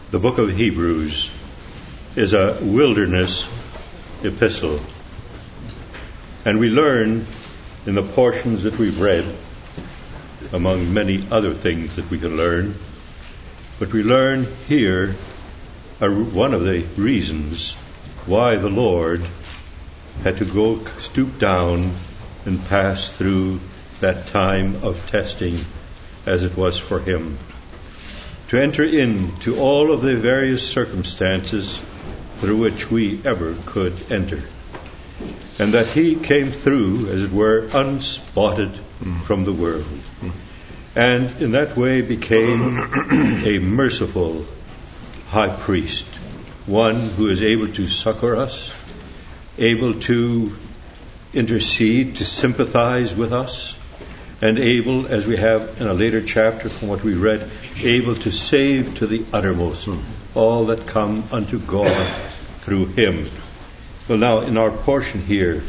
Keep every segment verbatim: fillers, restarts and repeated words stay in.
The book of Hebrews is a wilderness epistle. And we learn in the portions that we've read, among many other things that we can learn, but we learn here a, one of the reasons why the Lord had to go stoop down and pass through that time of testing as it was for him. To enter into all of the various circumstances through which we ever could enter. And that he came through, as it were, unspotted mm. from the world. Mm. And in that way became a merciful high priest. One who is able to succor us, able to intercede, to sympathize with us, and able, as we have in a later chapter from what we read, able to save to the uttermost mm. all that come unto God through him. Well, now, in our portion here,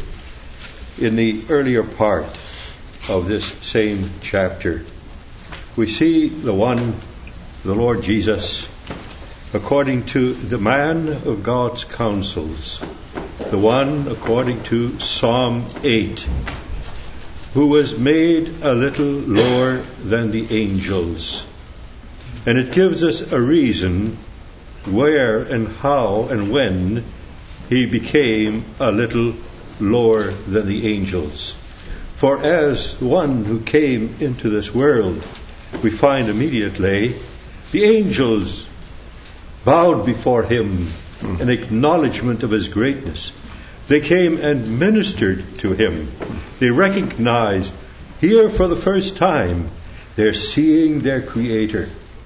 in the earlier part of this same chapter, we see the one, the Lord Jesus, according to the man of God's counsels, the one according to Psalm eight, who was made a little lower than the angels. And it gives us a reason where and how and when he became a little lower than the angels. For as one who came into this world, we find immediately the angels bowed before him in acknowledgement of his greatness. They came and ministered to him. They recognized here for the first time they're seeing their Creator.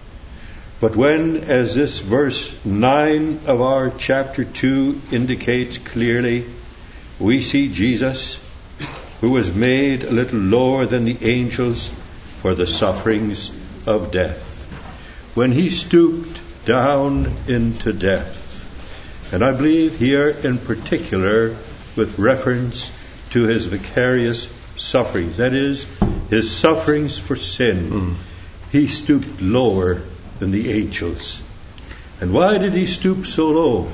But when, as this verse nine of our chapter two indicates clearly, we see Jesus, who was made a little lower than the angels for the sufferings of death. When he stooped down into death, and I believe here in particular with reference to his vicarious sufferings, that is, his sufferings for sin, mm. he stooped lower than the angels. And why did he stoop so low?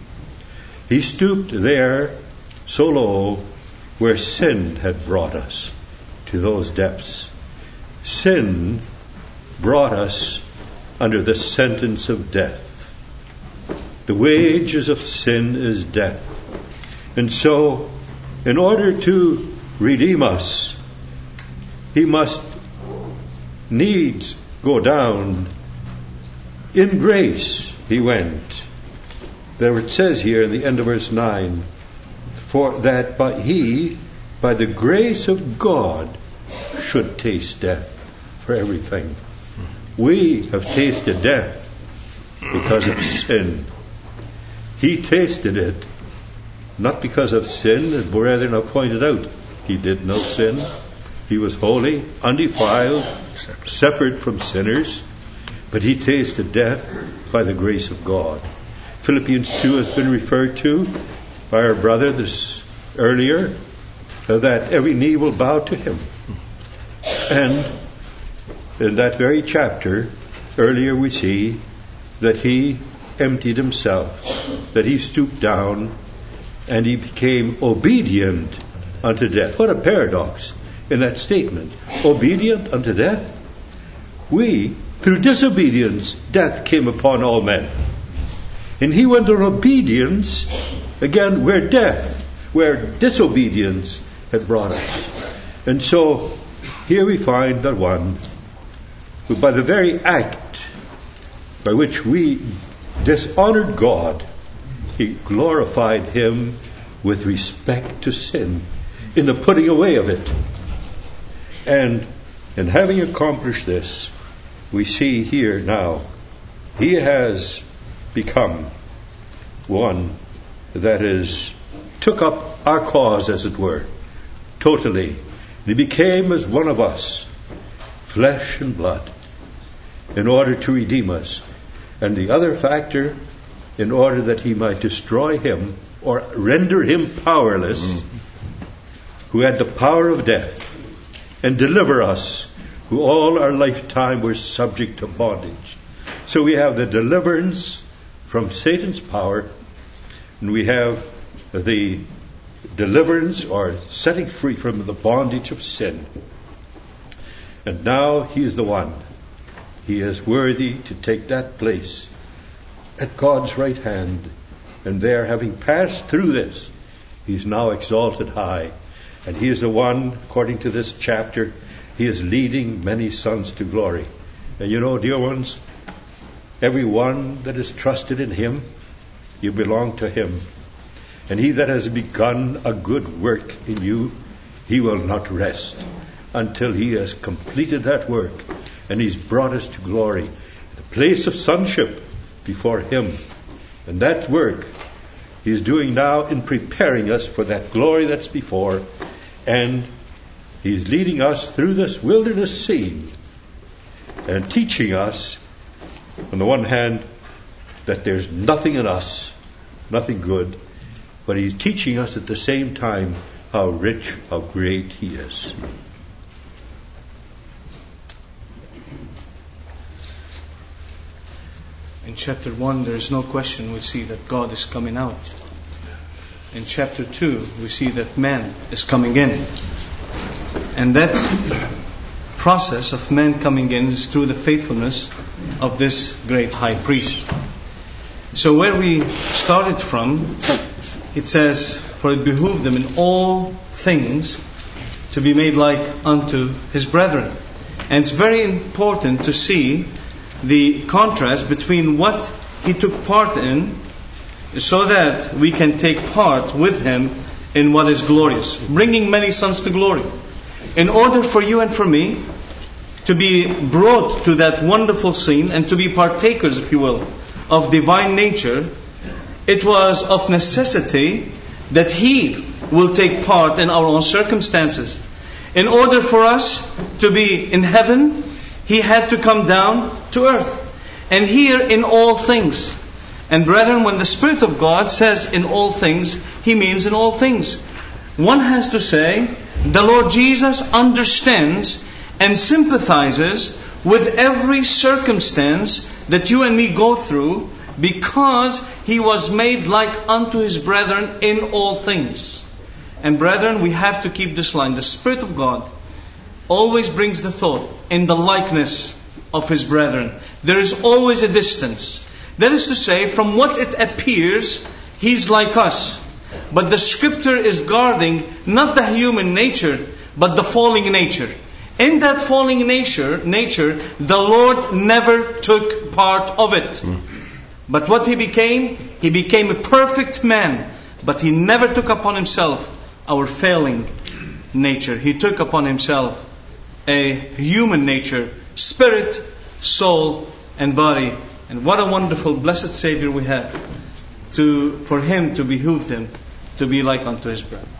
He stooped there so low where sin had brought us to those depths. Sin brought us under the sentence of death. The wages of sin is death. And so, in order to redeem us, he must needs go down. In grace he went. There it says here in the end of verse nine, for that by he, by the grace of God, should taste death for everything. We have tasted death because of sin. He tasted it not because of sin, as brethren have pointed out. He did no sin. He was holy, undefiled, separate from sinners. But he tasted death by the grace of God. Philippians two has been referred to by our brother this earlier, that every knee will bow to him. And in that very chapter, earlier we see that he emptied himself, that he stooped down, and he became obedient unto death. What a paradox in that statement. Obedient unto death? We, through disobedience, death came upon all men. And he went in obedience, again, where death, where disobedience had brought us. And so, here we find that one who, by the very act by which we dishonored God, he glorified him with respect to sin in the putting away of it. And in having accomplished this, we see here now, he has become one that is, took up our cause, as it were, totally. He became as one of us, flesh and blood, in order to redeem us. And the other factor, in order that he might destroy him or render him powerless, mm. who had the power of death, and deliver us, who all our lifetime were subject to bondage, So we have the deliverance from Satan's power, and we have the deliverance or setting free from the bondage of sin. And now he is the one. He is worthy to take that place at God's right hand. And there, having passed through this, he's now exalted high. And he is the one, according to this chapter, he is leading many sons to glory. And you know, dear ones, every one that is trusted in him, you belong to him. And he that has begun a good work in you, he will not rest until he has completed that work. And he's brought us to glory, the place of sonship before him. And that work he is doing now in preparing us for that glory that's before. And he's leading us through this wilderness scene and teaching us, on the one hand, that there's nothing in us, nothing good, but he's teaching us at the same time how rich, how great he is. In chapter one, there is no question we see that God is coming out. In chapter two, we see that man is coming in. And that process of man coming in is through the faithfulness of this great high priest. So where we started from, it says, "For it behooved them in all things to be made like unto his brethren." And it's very important to see the contrast between what he took part in, so that we can take part with him in what is glorious, bringing many sons to glory. In order for you and for me to be brought to that wonderful scene and to be partakers, if you will, of divine nature, it was of necessity that he will take part in our own circumstances. In order for us to be in heaven, he had to come down to earth. And here in all things. And brethren, when the Spirit of God says in all things, he means in all things. One has to say, the Lord Jesus understands and sympathizes with every circumstance that you and me go through, because he was made like unto his brethren in all things. And brethren, we have to keep this line. The Spirit of God always brings the thought in the likeness of his brethren. There is always a distance. That is to say, from what it appears, he's like us. But the Scripture is guarding not the human nature, but the falling nature. In that falling nature, nature, the Lord never took part of it. Mm. But what he became? He became a perfect man. But he never took upon himself our failing nature. He took upon himself a human nature, spirit, soul, and body. And what a wonderful, blessed Savior we have, to for him to behoove him to be like unto his brother.